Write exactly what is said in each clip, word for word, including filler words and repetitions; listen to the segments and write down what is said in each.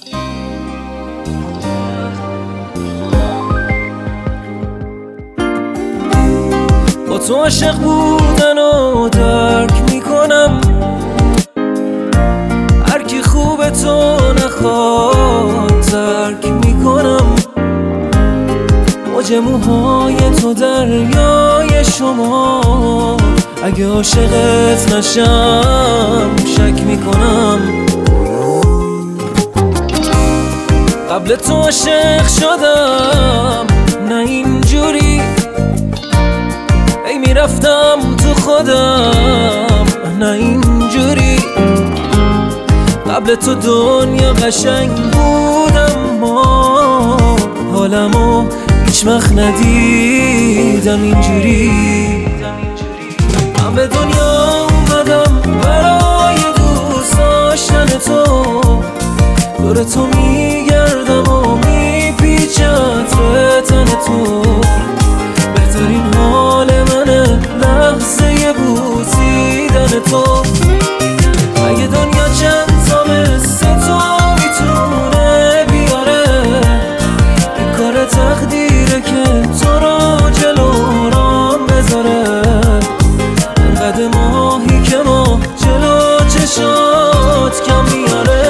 با تو عاشق بودن و درک میکنم، هر کی خوب تو نخواد ترک میکنم. موج موهای تو دریای شما، اگه عاشقت نشم شک میکنم. قبل تو عاشق شدم نه اینجوری، ای میرفتم تو خودم نه اینجوری. قبل تو دنیا قشنگ بودم، ما حالمو هیچ وقت ندیدم اینجوری. من به دنیا اومدم برای دوست داشتن تو، دور تو میگردم و میپیچه عطر تن تو. بهترین حال منه لحظه بوسیدن تو. اگه دنیا چند تا مثل تو میتونه بیاره، این کار تقدیره که تو رو جلو رام بذاره. انقدر ماهی که ما جلو چشات کم میاره.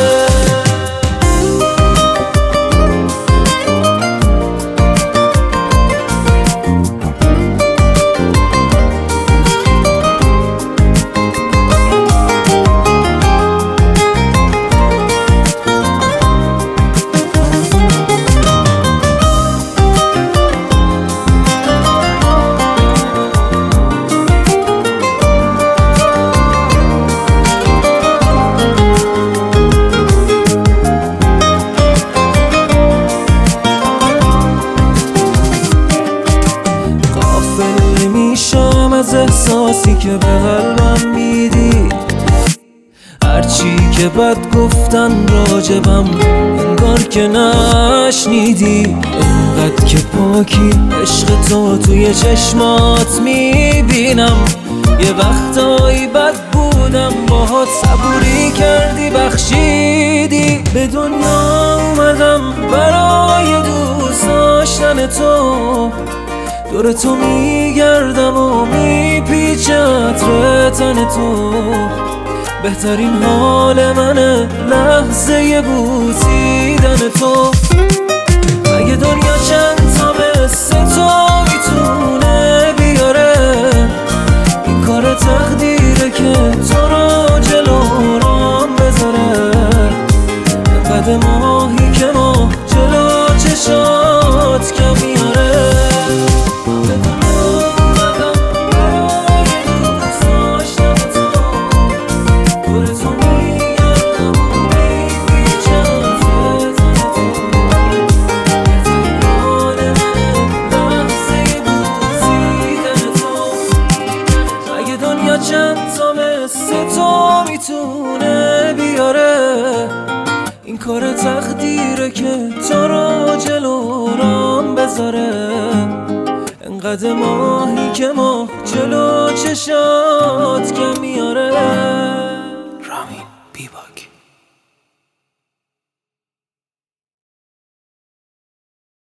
از احساسی که به قلبم میدی، هرچی که بد گفتن راجبم انگار که نشنیدی. انقدر که پاکی عشق تو توی چشمات میبینم. یه وقتایی بد بودم باهات صبوری کردی بخشیدی. به دنیا اومدم برای دوست داشتن تو، دور تو میگردم و میپیچه عطر تن تو. بهترین حال منه لحظه بوسیدن تو. اگه دنیا چند تا مثل تو میتونه بیاره، این کار تقدیره که تو رو جلو رام بذاره. انقدر ماهی که ما جلو چشات کم میاره. چند تا مثل تو میتونه بیاره، این کار تقدیره که تو رو جلو رام بذاره. انقدر ماهی که ما جلو چشات کم میاره.